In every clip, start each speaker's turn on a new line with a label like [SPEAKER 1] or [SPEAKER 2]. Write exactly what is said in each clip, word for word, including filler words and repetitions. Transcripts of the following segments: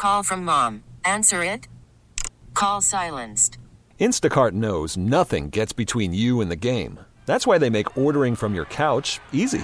[SPEAKER 1] Call from mom. Answer it. Call silenced.
[SPEAKER 2] Instacart knows nothing gets between you and the game. That's why they make ordering from your couch easy.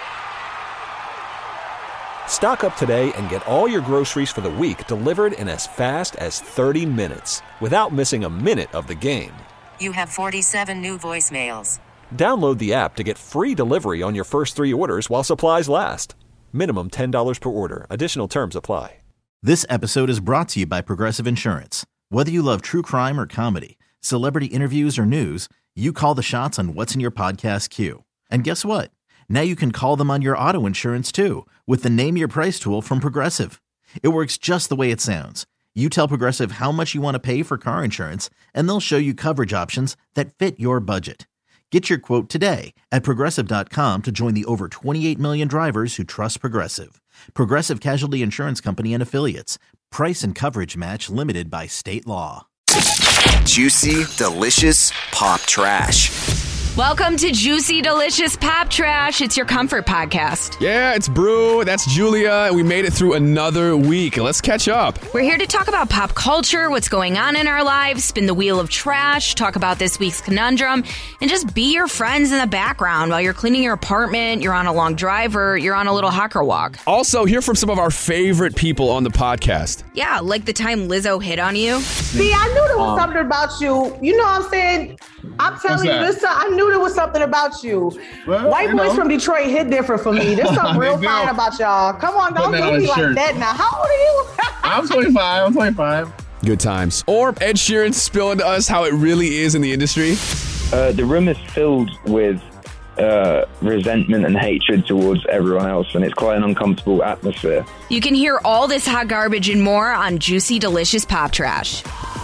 [SPEAKER 2] Stock up today and get all your groceries for the week delivered in as fast as thirty minutes without missing a minute of the game.
[SPEAKER 1] You have forty-seven new voicemails.
[SPEAKER 2] Download the app to get free delivery on your first three orders while supplies last. Minimum ten dollars per order. Additional terms apply.
[SPEAKER 3] This episode is brought to you by Progressive Insurance. Whether you love true crime or comedy, celebrity interviews or news, you call the shots on what's in your podcast queue. And guess what? Now you can call them on your auto insurance too with the Name Your Price tool from Progressive. It works just the way it sounds. You tell Progressive how much you want to pay for car insurance, and they'll show you coverage options that fit your budget. Get your quote today at Progressive dot com to join the over twenty-eight million drivers who trust Progressive. Progressive Casualty Insurance Company and Affiliates. Price and coverage match limited by state law.
[SPEAKER 4] Juicy, delicious pop trash.
[SPEAKER 5] Welcome to Juicy Delicious Pop Trash. It's your comfort podcast.
[SPEAKER 6] Yeah, it's Brew. That's Julia. And we made it through another week. Let's catch up.
[SPEAKER 5] We're here to talk about pop culture, what's going on in our lives, spin the wheel of trash, talk about this week's conundrum, and just be your friends in the background while you're cleaning your apartment, you're on a long drive, or you're on a little hawker walk.
[SPEAKER 6] Also, hear from some of our favorite people on the podcast.
[SPEAKER 5] Yeah, like the time Lizzo hit on you.
[SPEAKER 7] See, I knew there was um, something about you. You know what I'm saying? I'm telling you this. I knew there was something about you. Well, White you boys know. from Detroit hit different for me. There's something real fine about y'all. Come on, don't do me like that now. How old are you?
[SPEAKER 8] I'm twenty-five. I'm twenty-five.
[SPEAKER 6] Good times. Or Ed Sheeran spilling to us how it really is in the industry.
[SPEAKER 9] Uh, the room is filled with uh, resentment and hatred towards everyone else, and it's quite an uncomfortable atmosphere.
[SPEAKER 5] You can hear all this hot garbage and more on Juicy Delicious Pop Trash.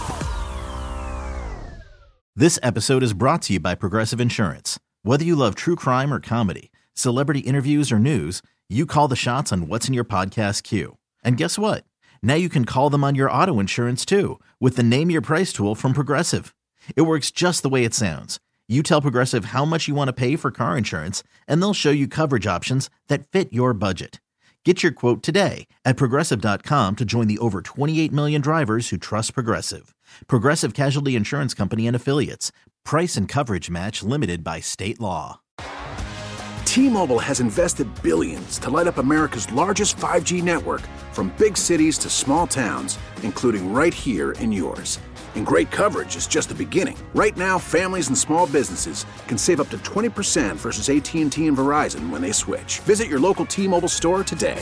[SPEAKER 3] This episode is brought to you by Progressive Insurance. Whether you love true crime or comedy, celebrity interviews or news, you call the shots on what's in your podcast queue. And guess what? Now you can call them on your auto insurance too with the Name Your Price tool from Progressive. It works just the way it sounds. You tell Progressive how much you want to pay for car insurance, and they'll show you coverage options that fit your budget. Get your quote today at Progressive dot com to join the over twenty-eight million drivers who trust Progressive. Progressive Casualty Insurance Company and Affiliates. Price and coverage match limited by state law.
[SPEAKER 10] T-Mobile has invested billions to light up America's largest five G network, from big cities to small towns, including right here in yours. And great coverage is just the beginning. Right now, families and small businesses can save up to twenty percent versus A T and T and Verizon when they switch. Visit your local T-Mobile store today.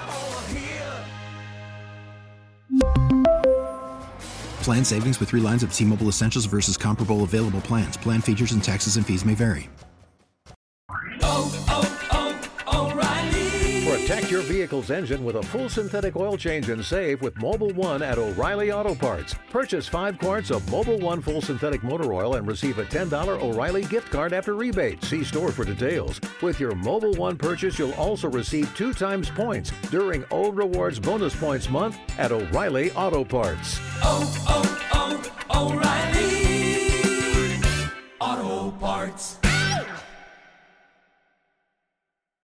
[SPEAKER 11] Plan savings with three lines of T-Mobile Essentials versus comparable available plans. Plan features and taxes and fees may vary.
[SPEAKER 12] Oh, oh, oh, O'Reilly.
[SPEAKER 13] Protect your vehicle's engine with a full synthetic oil change and save with Mobil one at O'Reilly Auto Parts. Purchase five quarts of Mobil one full synthetic motor oil and receive a ten dollars O'Reilly gift card after rebate. See store for details. With your Mobil one purchase, you'll also receive two times points during O Rewards Bonus Points Month at O'Reilly Auto Parts.
[SPEAKER 12] Oh, oh, oh, O'Reilly Auto Parts.